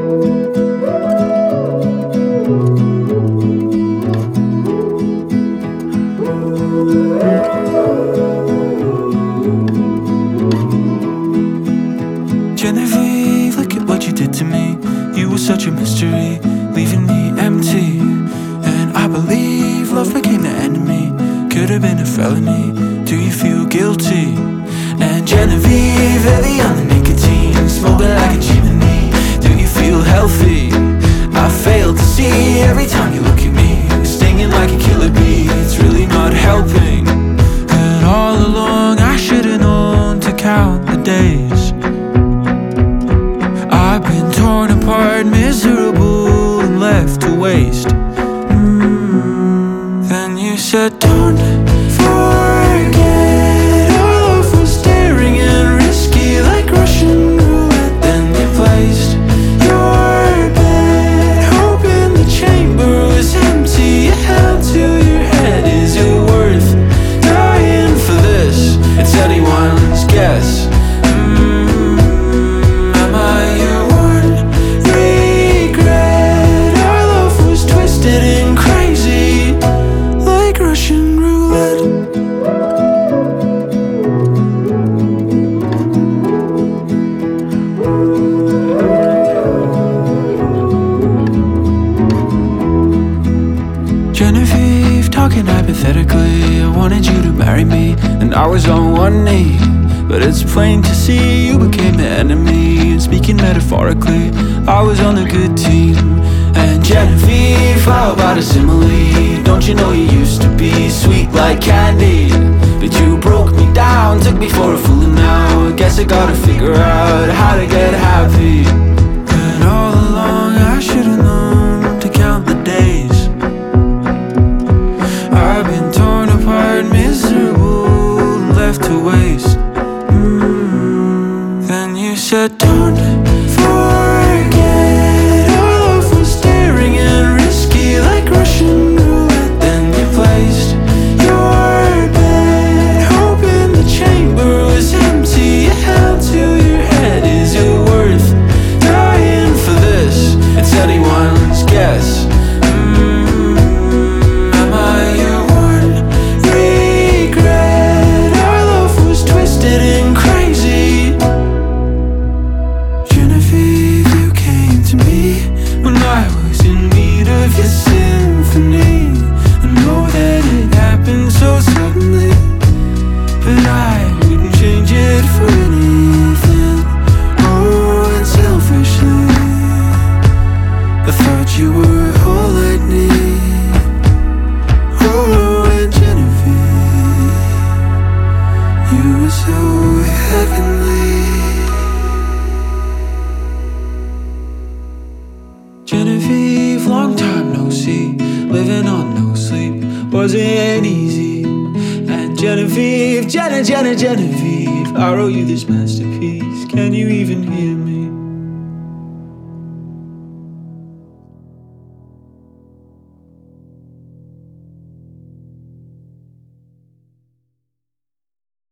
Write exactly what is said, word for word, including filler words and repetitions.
Genevieve, look at what you did to me. You were such a mystery, leaving me empty. And I believe love became the enemy. Could have been a felony. Do you feel guilty? And Genevieve, heavy on the nicotine, smoking like a chimney. Do you feel healthy? I fail to see every time you look at me, stinging like a killer bee. It's really not helping. And all along I should've known to count the days. I've been torn apart, miserable, and left to waste. mm. Then you said, don't forget, our love was daring and risky, like Russian roulette. Then you placed your bet, hoping the chamber was empty. You held to your head. Is it worth dying for this? It's anyone's guess. Genevieve, talking hypothetically, I wanted you to marry me, and I was on one knee. But it's plain to see you became the enemy. And speaking metaphorically, I was on the good team. And Genevieve, how about a simile? Don't you know you used to be sweet like candy? But you broke me down, took me for a fool, and now I guess I gotta figure out how to get happy. And all along I should've known to count the days. I've been torn apart, miserable, and left to waste. mm. Then you said, don't forget, our love was daring and risky, like Russian roulette. Then you placed your bet, hoping the chamber was empty. You held to your head. Is it worth dying for this? It's anyone's guess. You were all I need. Oh, and Genevieve, you were so heavenly. Genevieve, long time no see, living on no sleep wasn't easy. And Genevieve, Jenna, Jenna, Genevieve, I wrote you this masterpiece. Can you even hear me?